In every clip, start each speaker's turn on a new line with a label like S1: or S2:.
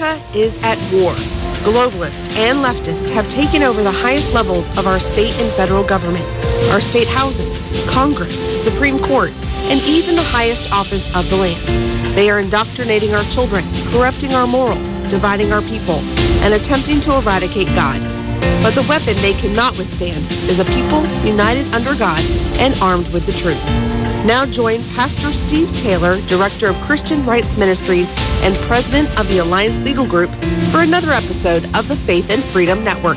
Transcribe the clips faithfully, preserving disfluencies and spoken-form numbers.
S1: America is at war. Globalists and leftists have taken over the highest levels of our state and federal government, our state houses, Congress, Supreme Court, and even the highest office of the land. They are indoctrinating our children, corrupting our morals, dividing our people, and attempting to eradicate God. But the weapon they cannot withstand is a people united under God and armed with the truth. Now join Pastor Steve Taylor, Director of Christian Rights Ministries and President of the Alliance Legal Group, for another episode of the Faith and Freedom Network.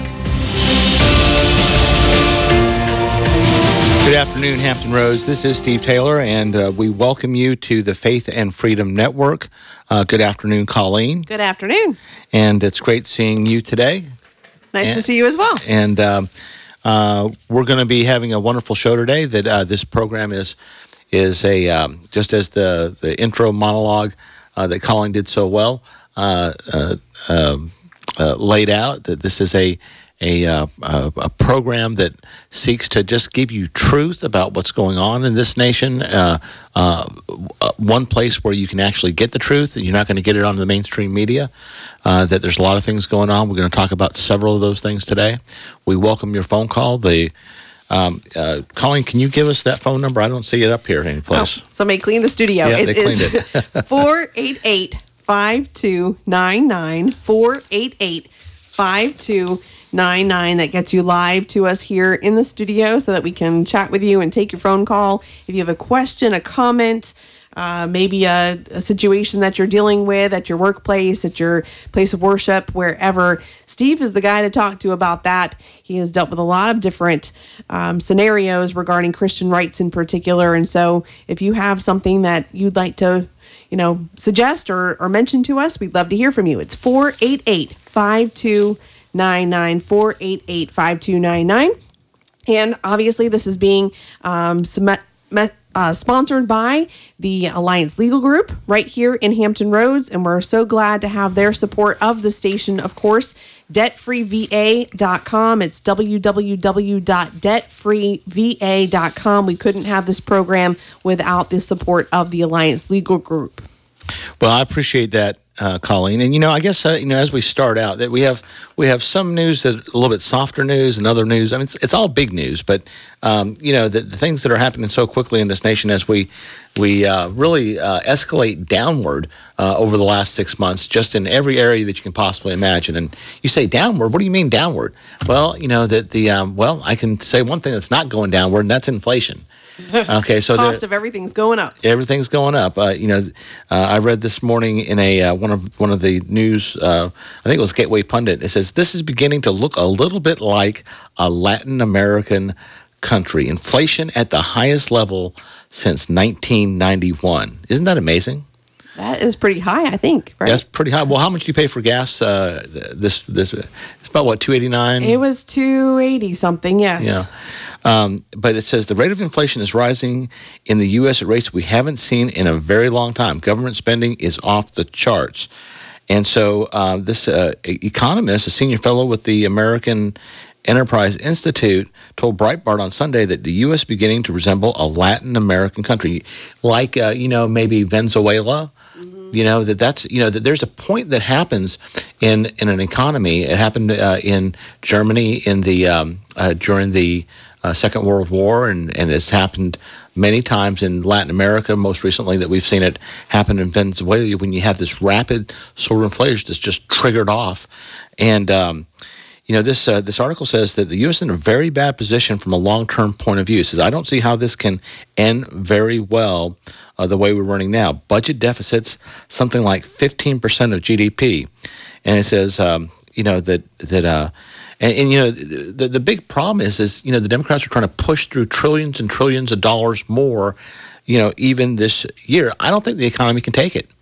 S2: Good afternoon, Hampton Roads. This is Steve Taylor, and uh, we welcome you to the Faith and Freedom Network. Uh, good afternoon, Colleen.
S1: Good afternoon.
S2: And it's great seeing you today.
S1: Nice
S2: and,
S1: to see you as well.
S2: And um, uh, we're going to be having a wonderful show today. That uh, this program is is a um, just as the the intro monologue uh, that Colleen did so well uh, uh, uh, uh, laid out. That this is a a, uh, a a program that seeks to just give you truth about what's going on in this nation. Uh, uh, one place where you can actually get the truth, and you're not going to get it on the mainstream media. Uh, that there's a lot of things going on. We're going to talk about several of those things today. We welcome your phone call. The um, uh, Colleen, can you give us that phone number? I don't see it up here anyplace.
S1: Oh, somebody cleaned the studio.
S2: Yeah,
S1: it
S2: they cleaned it.
S1: four eight eight, five two nine nine, four eight eight, five two nine nine. That gets you live to us here in the studio so that we can chat with you and take your phone call. If you have a question, a comment, Uh, maybe a, a situation that you're dealing with at your workplace, at your place of worship, wherever. Steve is the guy to talk to about that. He has dealt with a lot of different um, scenarios regarding Christian rights in particular. And so if you have something that you'd like to, you know, suggest or, or mention to us, we'd love to hear from you. It's four eight eight, five two nine nine, four eight eight, five two nine nine. And obviously this is being um, submet, met, Uh, sponsored by the Alliance Legal Group right here in Hampton Roads, and we're so glad to have their support of the station, of course. debt free v a dot com. It's w w w dot debt free v a dot com. We couldn't have this program without the support of the Alliance Legal Group.
S2: Well, I appreciate that, uh, Colleen. And, you know, I guess, uh, you know, as we start out, that we have we have some news that a little bit softer news and other news. I mean, it's, it's all big news, but, um, you know, the, the things that are happening so quickly in this nation as we we uh, really uh, escalate downward uh, over the last six months, just in every area that you can possibly imagine. And you say downward, what do you mean downward? Well, you know, that the, um, well, I can say one thing that's not going downward, and that's inflation. Okay, so
S1: cost of everything's going up.
S2: Everything's going up. Uh, you know, uh, I read this morning in a uh, one of one of the news. Uh, I think it was Gateway Pundit. It says this is beginning to look a little bit like a Latin American country. Inflation at the highest level since nineteen ninety-one. Isn't that amazing?
S1: That is pretty high, I think. Right?
S2: That's pretty high. Well, how much do you pay for gas? Uh, this this it's about what, two eighty-nine?
S1: It was two eighty something. Yes.
S2: Yeah. Um, but it says the rate of inflation is rising in the U S at rates we haven't seen in a very long time. Government spending is off the charts. And so uh, this uh, economist, a senior fellow with the American Enterprise Institute, told Breitbart on Sunday that the U S is beginning to resemble a Latin American country, like, uh, you know, maybe Venezuela. Mm-hmm. You know, that that's, you know, that there's a point that happens in, in an economy. It happened uh, in Germany in the um, uh, during the Uh, Second World War, and, and it's happened many times in Latin America, most recently that we've seen it happen in Venezuela when you have this rapid sort of inflation that's just triggered off. And, um, you know, this uh, this article says that the U S is in a very bad position from a long-term point of view. It says, I don't see how this can end very well uh, the way we're running now. Budget deficits, something like fifteen percent of G D P. And it says, um, you know, that, that uh, And, and you know, the the big problem is, is, you know, the Democrats are trying to push through trillions and trillions of dollars more, you know, even this year. I don't think the economy can take it.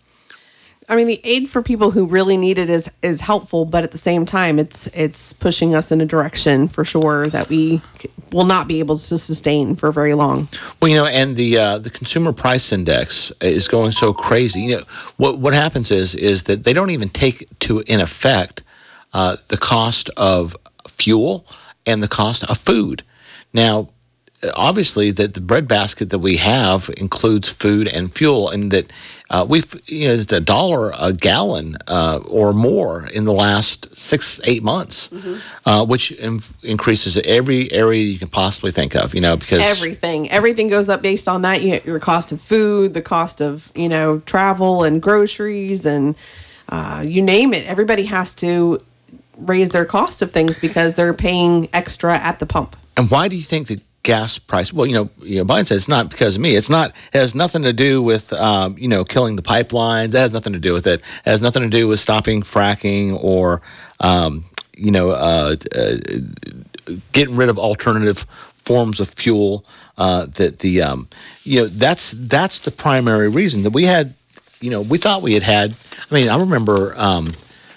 S1: I mean, the aid for people who really need it is is helpful, but at the same time, it's it's pushing us in a direction for sure that we will not be able to sustain for very long.
S2: Well, you know, and the uh, the consumer price index is going so crazy. You know, what what happens is is that they don't even take to in effect uh, the cost of fuel and the cost of food. Now, obviously that the breadbasket that we have includes food and fuel, and that uh, we've, you know, it's a dollar a gallon uh, or more in the last six, eight months, mm-hmm. uh, which in- increases every area you can possibly think of, you know, because
S1: everything, everything goes up based on that. You, your cost of food, the cost of, you know, travel and groceries and uh, you name it. Everybody has to raise their cost of things because they're paying extra at the pump.
S2: And why do you think that gas price? Well, you know, you know, Biden said it's not because of me. It's not. It has nothing to do with, um, you know, killing the pipelines. That has nothing to do with it. It has nothing to do with stopping fracking or, um, you know, uh, uh, getting rid of alternative forms of fuel. Uh, that the, um, you know, that's that's the primary reason that we had. You know, we thought we had had. I mean, I remember um,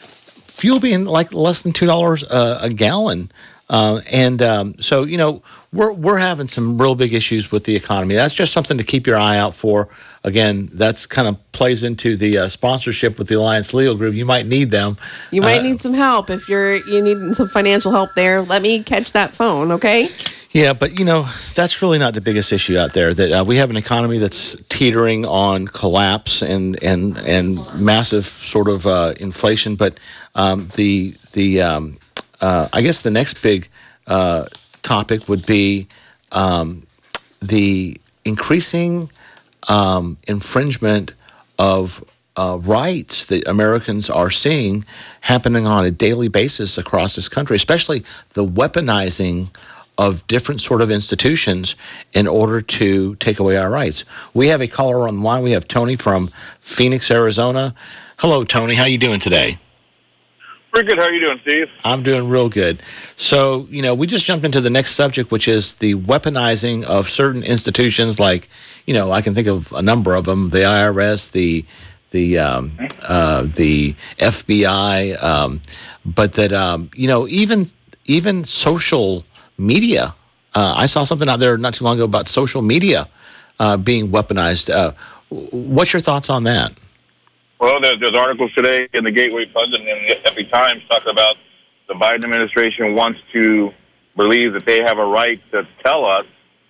S2: fuel being like less than two dollars a gallon. Uh, and um, so, you know, we're we're having some real big issues with the economy. That's just something to keep your eye out for. Again, that's kind of plays into the uh, sponsorship with the Alliance Legal Group. You might need them.
S1: You might
S2: uh,
S1: need some help if you're you need some financial help there. Let me catch that phone, okay?
S2: Yeah, but, you know, that's really not the biggest issue out there. That uh, we have an economy that's teetering on collapse and and and massive sort of uh, inflation. But um, the the um, Uh, I guess the next big uh, topic would be um, the increasing um, infringement of uh, rights that Americans are seeing happening on a daily basis across this country, especially the weaponizing of different sort of institutions in order to take away our rights. We have a caller on the line. We have Tony from Phoenix, Arizona. Hello, Tony. How you doing today?
S3: Pretty good. How are you doing, Steve?
S2: I'm doing real good. So, you know, we just jumped into the next subject, which is the weaponizing of certain institutions like, you know, I can think of a number of them, the I R S, the the um, uh, the F B I, um, but that, um, you know, even even social media. Uh, I saw something out there not too long ago about social media uh, being weaponized. Uh, what's your thoughts on that?
S3: Well, there's, there's articles today in the Gateway Pundit and the Epic Times talking about the Biden administration wants to believe that they have a right to tell us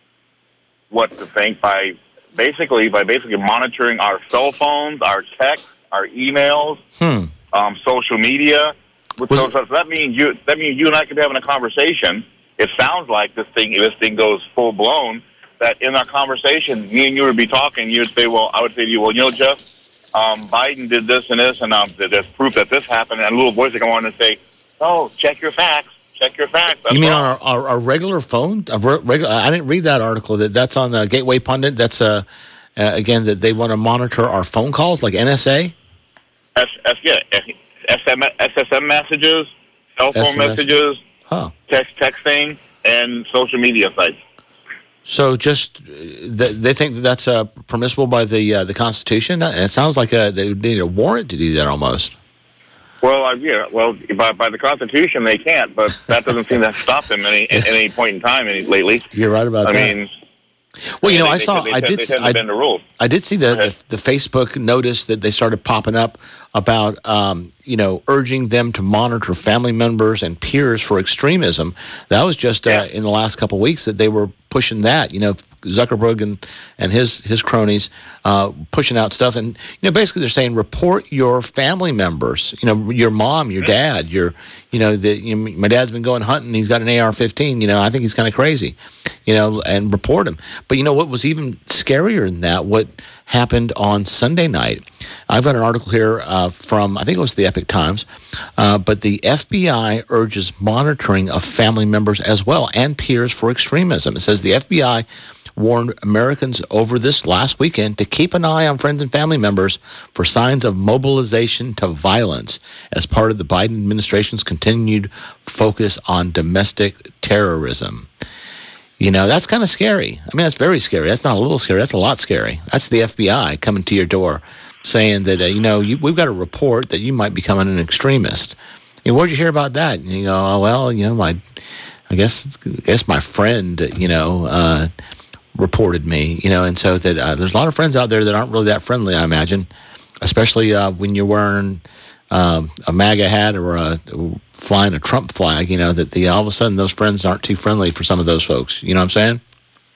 S3: what to think by basically by basically monitoring our cell phones, our texts, our emails,
S2: hmm.
S3: um, social media. So, so that means you that means you and I could be having a conversation. It sounds like this thing if this thing goes full blown, that in our conversation, me and you would be talking. You'd say, "Well," I would say to you, "Well, you know, Jeff, Um, Biden did this and this, and um, there's proof that this happened." And a little voice would come on and say, "Oh, check your facts. Check your facts." That's
S2: you mean
S3: wrong.
S2: our, our our regular phone? A regular? I didn't read that article. That that's on the Gateway Pundit. That's uh, uh again that they want to monitor our phone calls, like N S A.
S3: S, S, yeah, S M S S M messages, cell phone
S2: S M S
S3: messages,
S2: huh.
S3: text texting, and social media sites.
S2: So just uh, they think that that's uh, permissible by the uh, the Constitution. It sounds like a, they need a warrant to do that almost.
S3: Well, uh, yeah, well, by, by the Constitution they can't, but that doesn't seem to stop them any at any point in time any, lately.
S2: You're right about
S3: I
S2: that.
S3: I mean,
S2: well, you know,
S3: they,
S2: I saw,
S3: they,
S2: I
S3: they,
S2: did,
S3: they tend
S2: I,
S3: to bend the rules.
S2: I did see the, the the Facebook notice that they started popping up about, um, you know, urging them to monitor family members and peers for extremism. That was just uh,
S3: Yeah.
S2: in the last couple of weeks that they were pushing that. You know, Zuckerberg and, and his his cronies uh, pushing out stuff, and you know, basically they're saying report your family members. You know, your mom, your dad, your, you know, the you know, my dad's been going hunting. He's got an A R fifteen. You know, I think he's kind of crazy. You know, and report him. But you know what was even scarier than that? What happened on Sunday night? I've got an article here uh, from, I think it was the Epic Times, uh, but the F B I urges monitoring of family members as well and peers for extremism. It says the F B I warned Americans over this last weekend to keep an eye on friends and family members for signs of mobilization to violence as part of the Biden administration's continued focus on domestic terrorism. You know, that's kind of scary. I mean, that's very scary. That's not a little scary. That's a lot scary. That's the F B I coming to your door saying that, uh, you know, you, we've got a report that you might become an extremist. You know, where'd you hear about that? And you go, oh, well, you know, my, I guess, I guess my friend, you know, uh, reported me, you know, and so that uh, there's a lot of friends out there that aren't really that friendly, I imagine, especially uh, when you're wearing um, a MAGA hat or a, flying a Trump flag, you know, that the all of a sudden those friends aren't too friendly for some of those folks. You know what I'm saying?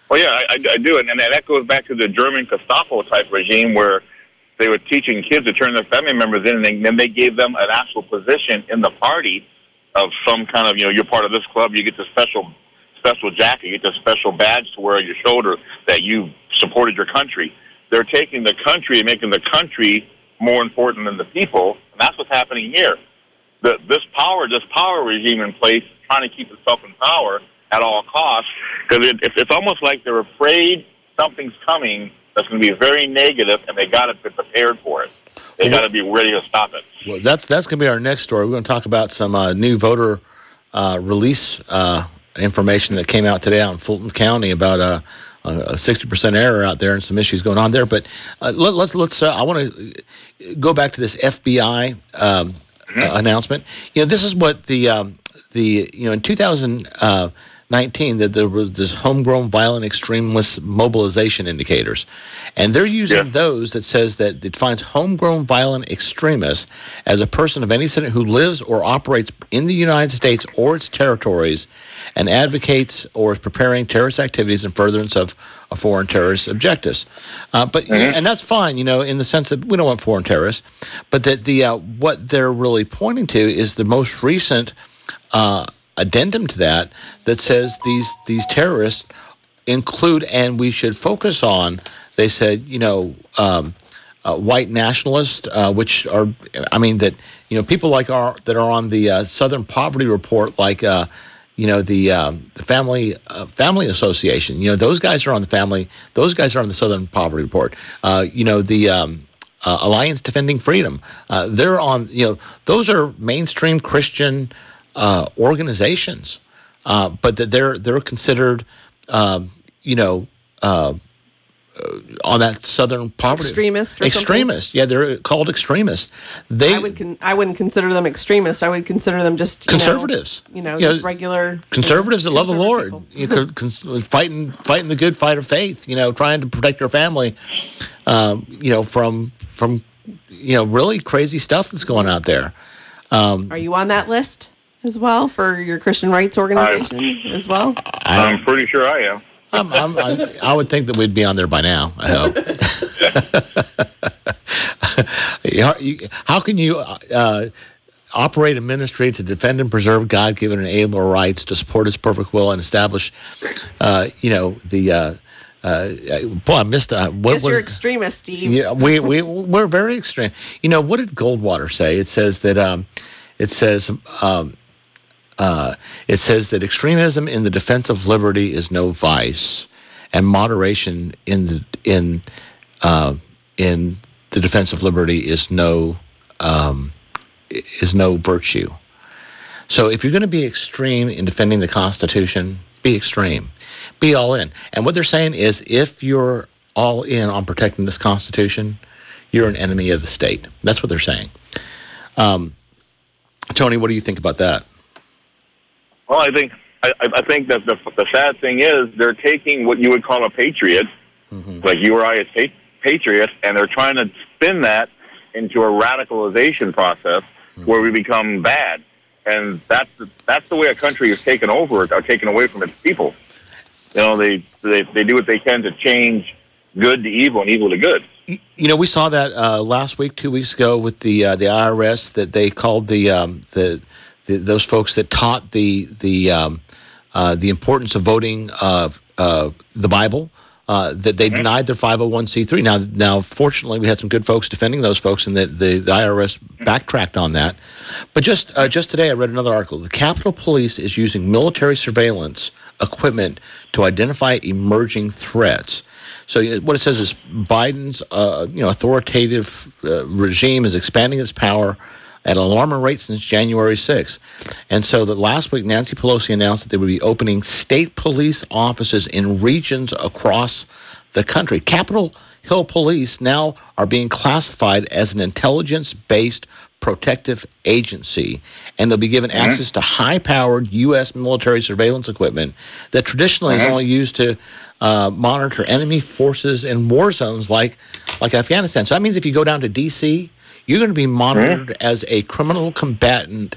S3: Well, yeah, I, I do, and, and that goes back to the German Gestapo type regime where they were teaching kids to turn their family members in, and they, then they gave them an actual position in the party of some kind of, you know, you're part of this club, you get the special special jacket, you get the special badge to wear on your shoulder that you supported your country. They're taking the country and making the country more important than the people, and that's what's happening here. The, this power, this power regime in place, trying to keep itself in power at all costs, because it, it's almost like they're afraid something's coming that's going to be very negative, and they got to be prepared for it. They got to be ready to stop it.
S2: Well, that's that's going to be our next story. We're going to talk about some uh, new voter uh, release uh, information that came out today out in Fulton County about uh, a sixty percent error out there and some issues going on there. But uh, let, let's let's. Uh, I want to go back to this F B I um, mm-hmm. uh, announcement. You know, this is what the um, the you know in two thousand nineteen that there was this homegrown violent extremist mobilization indicators, and they're using yeah. those that says that it defines homegrown violent extremist as a person of any citizen who lives or operates in the United States or its territories and advocates or is preparing terrorist activities in furtherance of a foreign terrorist objectives. Uh, but mm-hmm. and that's fine, you know, in the sense that we don't want foreign terrorists, but that the uh, what they're really pointing to is the most recent uh, addendum to that that says these these terrorists include, and we should focus on, they said, you know, um, uh, white nationalists, uh, which are, I mean, that, you know, people like our that are on the uh, Southern Poverty Report, like, uh, you know, the um, the Family uh, Family Association, you know, those guys are on the family, those guys are on the Southern Poverty Report. Uh, you know, the um, uh, Alliance Defending Freedom, uh, they're on, you know, those are mainstream Christian Uh, organizations, uh, but that they're they're considered, um, you know, uh, uh, on that Southern poverty
S1: extremist. Or
S2: extremist,
S1: something?
S2: Yeah, they're called extremists. They
S1: I would con- I wouldn't consider them extremists. I would consider them just you
S2: conservatives.
S1: Know, you know,
S2: you
S1: just
S2: know,
S1: regular
S2: conservatives
S1: you know,
S2: that love the Lord, you know, con- fighting fighting the good fight of faith. You know, trying to protect your family. Um, you know, from from you know really crazy stuff that's going out there. Um,
S1: Are you on that list as well for your Christian rights organization I, as well?
S3: I'm pretty sure I am.
S2: I'm, I'm, I'm, I would think that we'd be on there by now, I hope. How can you uh, operate a ministry to defend and preserve God-given and able rights, to support His perfect will and establish, uh, you know, the... Uh, uh, boy, I missed... Uh, what,
S1: Guess
S2: what
S1: you're
S2: is,
S1: extremist, Steve.
S2: Yeah, we, we, we're very extreme. You know, what did Goldwater say? It says that... Um, it says... Um, Uh, it says that extremism in the defense of liberty is no vice, and moderation in the in uh, in the defense of liberty is no um, is no virtue. So, if you're going to be extreme in defending the Constitution, be extreme, be all in. And what they're saying is, if you're all in on protecting this Constitution, you're an enemy of the state. That's what they're saying. Um, Tony, what do you think about that?
S3: Well, I think I, I think that the the sad thing is they're taking what you would call a patriot, mm-hmm. like you or I as pa- patriots, and they're trying to spin that into a radicalization process mm-hmm. where we become bad, and that's the, that's the way a country is taken over or taken away from its people. You know, they they they do what they can to change good to evil and evil to good.
S2: You know, we saw that uh, last week, two weeks ago, with the uh, the I R S that they called the um, the. The, those folks that taught the the um, uh, the importance of voting uh, uh, the Bible, uh, that they mm-hmm. denied their five oh one c three. Now, now, fortunately, we had some good folks defending those folks, and the, the, the I R S backtracked on that. But just uh, just today, I read another article. The Capitol Police is using military surveillance equipment to identify emerging threats. So what it says is Biden's uh, you know authoritative uh, regime is expanding its power at an alarming rate since January sixth. And so that last week, Nancy Pelosi announced that they would be opening state police offices in regions across the country. Capitol Hill Police now are being classified as an intelligence-based protective agency, and they'll be given mm-hmm. access to high-powered U S military surveillance equipment that traditionally mm-hmm. is only used to uh, monitor enemy forces in war zones like, like Afghanistan. So that means if you go down to D C, you're going to be monitored mm-hmm. as a criminal combatant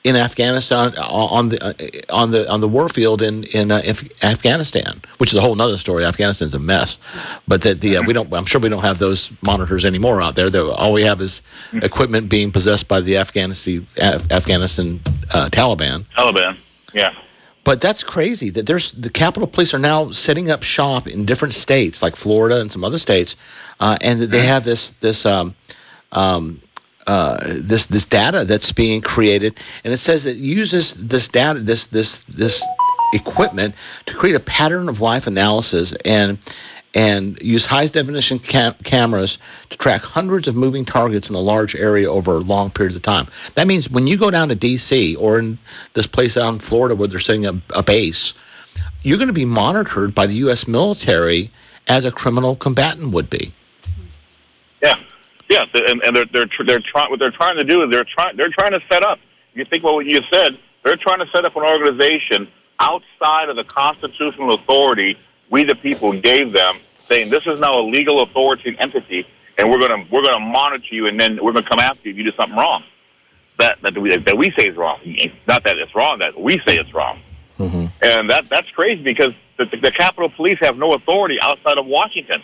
S2: in Afghanistan on the uh, on the on the war field in in uh, Afghanistan, which is a whole other story. Afghanistan's a mess, but that the uh, we don't. I'm sure we don't have those monitors anymore out there. They're, all we have is equipment being possessed by the Afghanistan Af- Afghanistan uh, Taliban.
S3: Taliban, yeah.
S2: But that's crazy that there's the Capitol Police are now setting up shop in different states like Florida and some other states, uh, and that they have this this. Um, um, Uh, this this data that's being created, and it says that it uses this data, this this this equipment to create a pattern of life analysis and and use high definition cam- cameras to track hundreds of moving targets in a large area over long periods of time. That means when you go down to D C or in this place out in Florida where they're setting up a base, you're going to be monitored by the U S military as a criminal combatant would be.
S3: Yeah. Yeah, and, and they're they're they're trying. What they're trying to do is they're trying they're trying to set up. You think about what you said. They're trying to set up an organization outside of the constitutional authority we the people gave them, saying this is now a legal authority and entity, and we're gonna we're gonna monitor you, and then we're gonna come after you if you do something wrong. That that we that we say is wrong. Not that it's wrong. That we say it's wrong. Mm-hmm. And that that's crazy because the, the Capitol Police have no authority outside of Washington.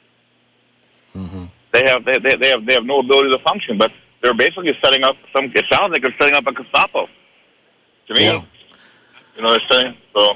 S3: Mm-hmm. They have they, they they have they have no ability to function, but they're basically setting up some. It sounds like they're setting up a Gestapo. To me, yeah. You know what I'm saying? So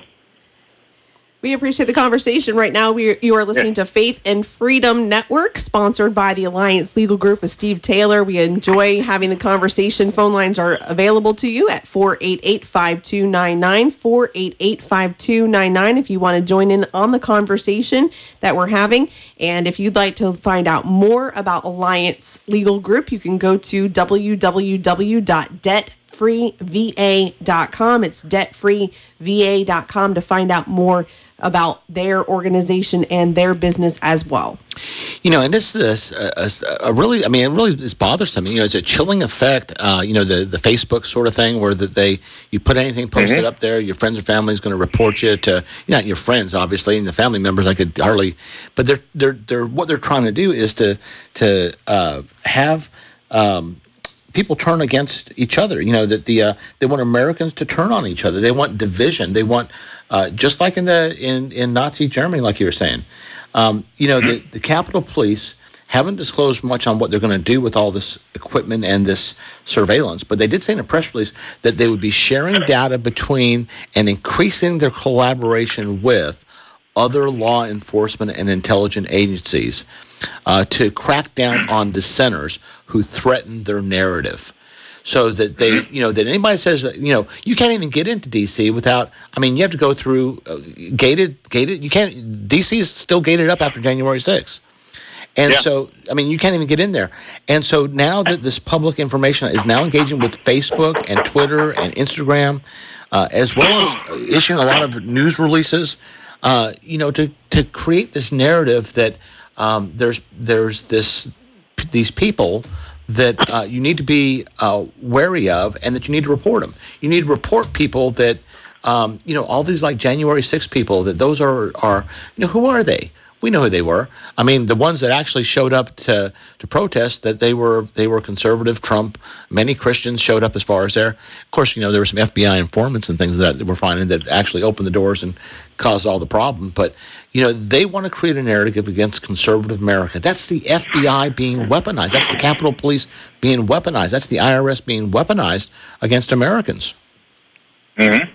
S1: we appreciate the conversation right now. We you are listening yeah. to Faith and Freedom Network, sponsored by the Alliance Legal Group with Steve Taylor. We enjoy having the conversation. Phone lines are available to you at four eight eight, five two nine nine, four eight eight, five two nine nine if you want to join in on the conversation that we're having. And if you'd like to find out more about Alliance Legal Group, you can go to w w w dot debt free v a dot com. It's debt free v a dot com to find out more about their organization and their business as well.
S2: You know, and this is a, a, a really, I mean, it really is bothersome. You know, it's a chilling effect. Uh, you know, the, the Facebook sort of thing where that they you put anything posted mm-hmm. up there, your friends or family is going to report you to, not your friends obviously, and the family members. I could hardly, but they're they're they're what they're trying to do is to to uh, have. Um, People turn against each other. You know that the uh, they want Americans to turn on each other. They want division. They want uh, just like in the in, in Nazi Germany, like you were saying. Um, you know the the Capitol Police haven't disclosed much on what they're going to do with all this equipment and this surveillance, but they did say in a press release that they would be sharing data between and increasing their collaboration with other law enforcement and intelligence agencies uh, to crack down on dissenters who threaten their narrative. So that they, you know, that anybody says that, you know, you can't even get into D C without, I mean, you have to go through uh, gated, gated, you can't, D C is still gated up after January sixth. And yeah. so, I mean, you can't even get in there. And so now that this public information is now engaging with Facebook and Twitter and Instagram, uh, as well as issuing a lot of news releases, Uh, you know, to, to create this narrative that um, there's there's this these people that uh, you need to be uh, wary of, and that you need to report them. You need to report people that um, you know all these like January sixth people. That those are are you know who are they? We know who they were. I mean, the ones that actually showed up to, to protest, that they were they were conservative, Trump. Many Christians showed up as far as there. Of course, you know, there were some F B I informants and things that we're finding that actually opened the doors and caused all the problem. But, you know, they want to create a narrative against conservative America. That's the F B I being weaponized. That's the Capitol Police being weaponized. That's the I R S being weaponized against Americans.
S3: Mm-hmm.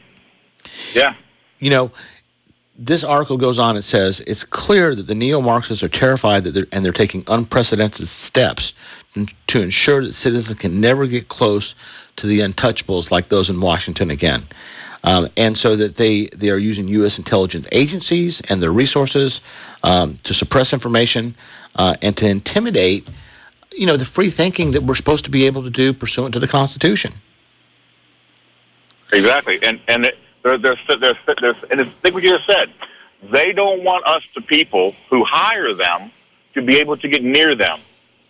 S3: Yeah.
S2: You know, this article goes on, it says, it's clear that the neo-Marxists are terrified that they're, and they're taking unprecedented steps to ensure that citizens can never get close to the untouchables like those in Washington again. Um, and so that they, they are using U S intelligence agencies and their resources um, to suppress information uh, and to intimidate, you know, the free thinking that we're supposed to be able to do pursuant to the Constitution.
S3: Exactly. And, and it, They're, they're, they're, they're, and it's, think what you just said. They don't want us, the people who hire them, to be able to get near them.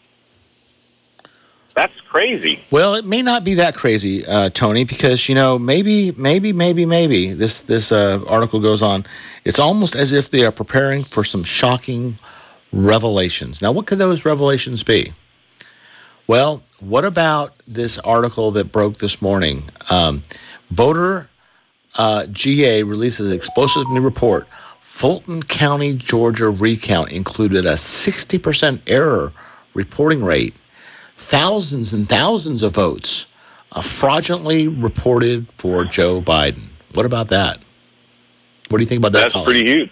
S3: That's crazy.
S2: Well, it may not be that crazy, uh, Tony, because, you know, maybe, maybe, maybe, maybe, this, this uh, article goes on, it's almost as if they are preparing for some shocking revelations. Now, what could those revelations be? Well, what about this article that broke this morning? Um, voter uh, G A releases an explosive new report. Fulton County, Georgia recount included a sixty percent error reporting rate. Thousands and thousands of votes uh, fraudulently reported for Joe Biden. What about that? What do you think about that?
S3: That's
S2: Colin?
S3: pretty huge.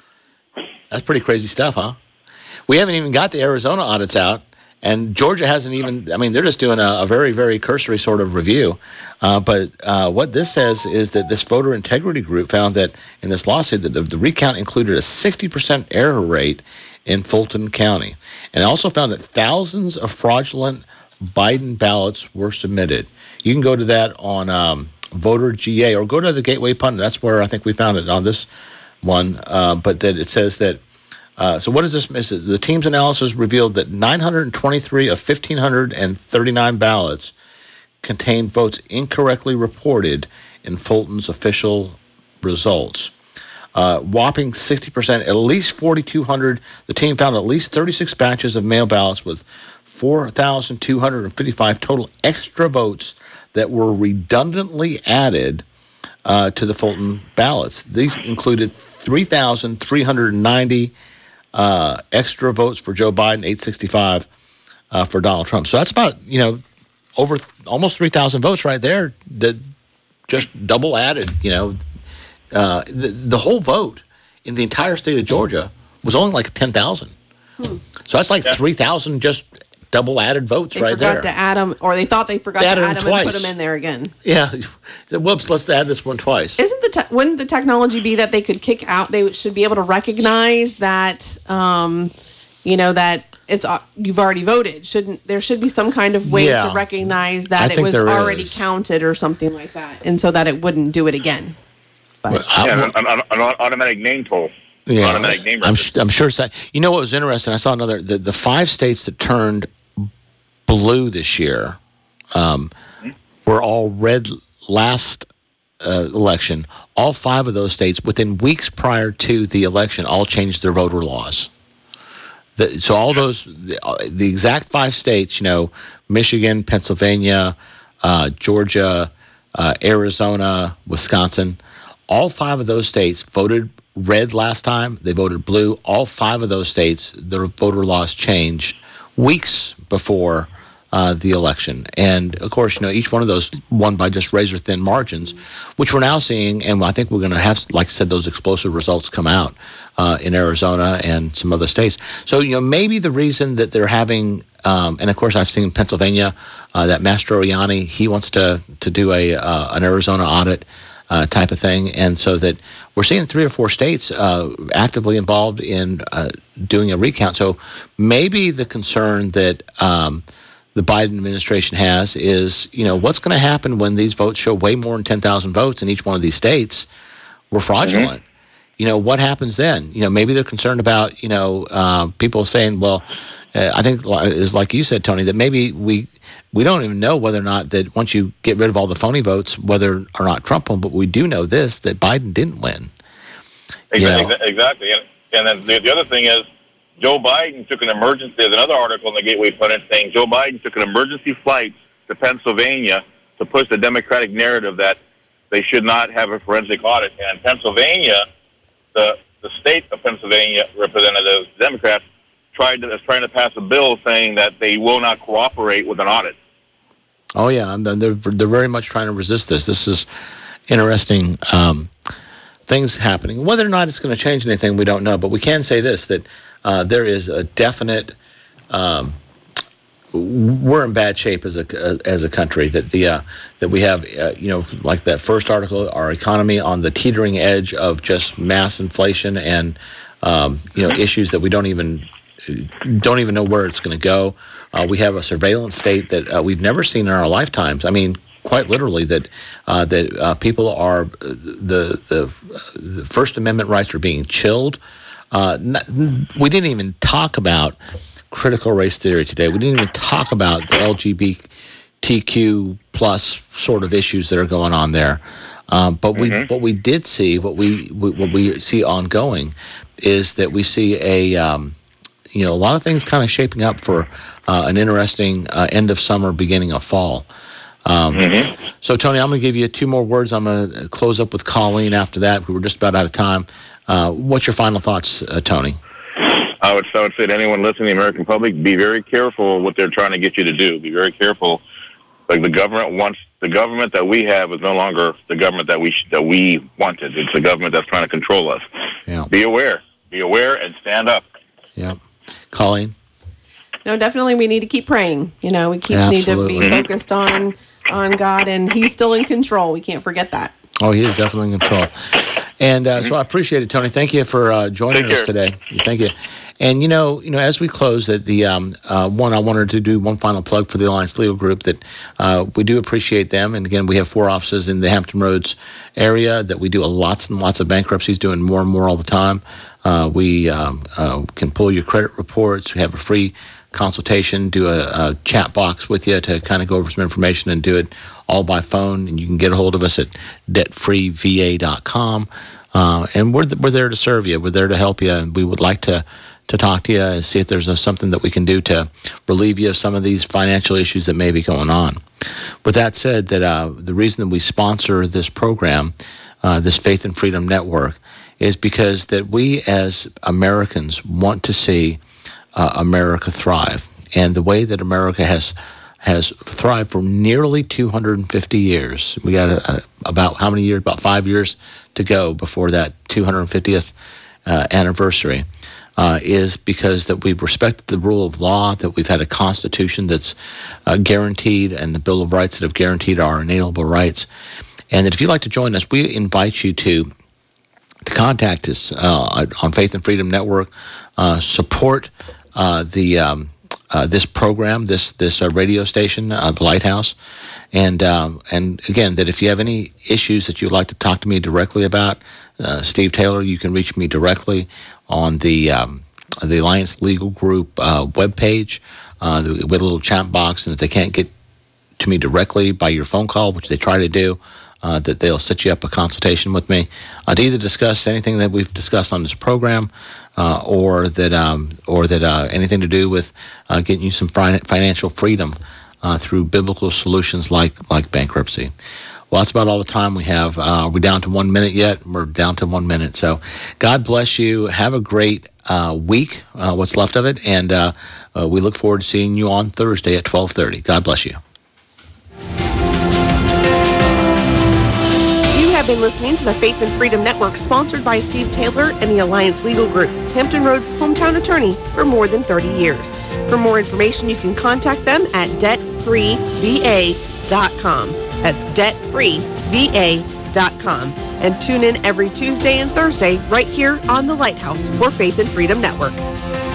S2: That's pretty crazy stuff, huh? We haven't even got the Arizona audits out, and Georgia hasn't even, I mean, they're just doing a, a very, very cursory sort of review. Uh, but uh, what this says is that this voter integrity group found that in this lawsuit that the, the recount included a sixty percent error rate in Fulton County. And also found that thousands of fraudulent Biden ballots were submitted. You can go to that on um, Voter G A or go to the Gateway Pundit. That's where I think we found it on this one. Uh, but that it says that, uh, so what is this? The team's analysis revealed that nine hundred twenty-three of one thousand five hundred thirty-nine ballots contained votes incorrectly reported in Fulton's official results. Uh, whopping sixty percent, at least forty-two hundred. The team found at least thirty-six batches of mail ballots with four thousand two hundred fifty-five total extra votes that were redundantly added uh, to the Fulton ballots. These included three thousand three hundred ninety uh, extra votes for Joe Biden, eight sixty-five uh, for Donald Trump. So that's about, you know, over th- almost three thousand votes right there that just double added, you know. Uh, the, the whole vote in the entire state of Georgia was only like ten thousand. Hmm. So that's like yeah. three thousand just double added votes
S1: they
S2: right there.
S1: They forgot to add them, or they thought they forgot they to add them, them and put them in there again.
S2: Yeah. So, whoops, let's add this one twice.
S1: Isn't the te- wouldn't the technology be that they could kick out, they should be able to recognize that, um, you know, that it's uh, you've already voted? Shouldn't there should be some kind of way
S2: yeah.
S1: to recognize that
S2: I
S1: it was already
S2: is.
S1: counted or something like that, and so that it wouldn't do it again?
S3: But, well, yeah, an, an, an automatic name toll.
S2: Yeah,
S3: automatic name
S2: I'm, I'm sure it's that. You know what was interesting? I saw another, the, the five states that turned blue this year um, mm-hmm. were all red last uh, election. All five of those states, within weeks prior to the election, all changed their voter laws. The, so all those, the, the exact five states, you know, Michigan, Pennsylvania, uh, Georgia, uh, Arizona, Wisconsin, all five of those states voted red last time. They voted blue. All five of those states, their voter laws changed weeks before uh, the election. And, of course, you know, each one of those won by just razor-thin margins, which we're now seeing. And I think we're going to have, like I said, those explosive results come out uh, in Arizona and some other states. So, you know, maybe the reason that they're having um, – and, of course, I've seen Pennsylvania, uh, that Mastroianni, he wants to, to do a uh, an Arizona audit. Uh, type of thing, and so that we're seeing three or four states uh, actively involved in uh, doing a recount. So maybe the concern that um, the Biden administration has is, you know, what's going to happen when these votes show way more than ten thousand votes in each one of these states were fraudulent? Mm-hmm. You know, what happens then? You know, maybe they're concerned about, you know, uh, people saying, well, uh, I think is like you said, Tony, that maybe we we don't even know whether or not that once you get rid of all the phony votes, whether or not Trump won, but we do know this, that Biden didn't win.
S3: Exactly. You know? Exactly. And, and then the, the other thing is Joe Biden took an emergency, there's another article in the Gateway Pundit saying Joe Biden took an emergency flight to Pennsylvania to push the Democratic narrative that they should not have a forensic audit. And Pennsylvania, the the state of Pennsylvania representatives, Democrats, tried to, is trying to pass a bill saying that they will not cooperate with an audit.
S2: Oh, yeah. They're, they're very much trying to resist this. This is interesting um, things happening. Whether or not it's going to change anything, we don't know. But we can say this, that uh, there is a definite um, we're in bad shape as a as a country. That the uh, that we have, uh, you know, like that first article, our economy on the teetering edge of just mass inflation and um, you know issues that we don't even don't even know where it's going to go. Uh, we have a surveillance state that uh, we've never seen in our lifetimes. I mean, quite literally, that uh, that uh, people are the the, the First Amendment rights are being chilled. Uh, not, we didn't even talk about critical race theory today. We didn't even talk about the L G B T Q plus sort of issues that are going on there. Um, but we, mm-hmm. what we did see, what we, what we see ongoing, is that we see a, um, you know, a lot of things kind of shaping up for uh, an interesting uh, end of summer, beginning of fall. Um, mm-hmm. So, Tony, I'm going to give you two more words. I'm going to close up with Colleen after that. We're just about out of time. Uh, what's your final thoughts, uh, Tony?
S3: I would, I would say to anyone listening to the American public, be very careful what they're trying to get you to do. Be very careful. Like the government wants, the government that we have is no longer the government that we that we wanted. It's the government that's trying to control us.
S2: Yeah.
S3: Be aware. Be aware and stand up.
S2: Yeah. Colleen?
S1: No, definitely we need to keep praying. You know, we keep
S2: Absolutely.
S1: need to be focused on on God, and He's still in control. We can't forget that.
S2: Oh, He is definitely in control. And uh, so I appreciate it, Tony. Thank you for uh, joining
S3: Take
S2: us
S3: care.
S2: today. Thank you. And, you know, you know, as we close, that the um, uh, one, I wanted to do one final plug for the Alliance Legal Group, that uh, we do appreciate them. And, again, we have four offices in the Hampton Roads area that we do lots and lots of bankruptcies, doing more and more all the time. Uh, we um, uh, can pull your credit reports. We have a free consultation, do a, a chat box with you to kind of go over some information and do it all by phone. And you can get a hold of us at debt free v a dot com. Uh, and we're, we're there to serve you. We're there to help you. And we would like to to talk to you and see if there's a, something that we can do to relieve you of some of these financial issues that may be going on. With that said, that uh, the reason that we sponsor this program, uh, this Faith and Freedom Network, is because that we as Americans want to see uh, America thrive. And the way that America has has thrived for nearly two hundred fifty years. We got a, a, about how many years? About five years to go before that two hundred fiftieth uh, anniversary. Uh, is because that we've respected the rule of law, that we've had a Constitution that's uh, guaranteed, and the Bill of Rights that have guaranteed our inalienable rights. And that if you'd like to join us, we invite you to to contact us uh, on Faith and Freedom Network, uh, support uh, the um, uh, this program, this this uh, radio station, uh, the Lighthouse, and um, and again, that if you have any issues that you'd like to talk to me directly about, uh, Steve Taylor, you can reach me directly on the um, the Alliance Legal Group uh, webpage uh, with a little chat box. And if they can't get to me directly by your phone call, which they try to do, uh, that they'll set you up a consultation with me uh, to either discuss anything that we've discussed on this program, uh, or that um, or that uh, anything to do with uh, getting you some fi- financial freedom uh, through biblical solutions like like bankruptcy. Well, that's about all the time we have. Uh, we're down to one minute yet. We're down to one minute. So God bless you. Have a great uh, week, uh, what's left of it. And uh, uh, we look forward to seeing you on Thursday at twelve thirty. God bless you.
S1: You have been listening to the Faith and Freedom Network, sponsored by Steve Taylor and the Alliance Legal Group, Hampton Roads' hometown attorney for more than thirty years. For more information, you can contact them at debt free v a dot com. That's debt free v a dot com. And tune in every Tuesday and Thursday right here on the Lighthouse for Faith and Freedom Network.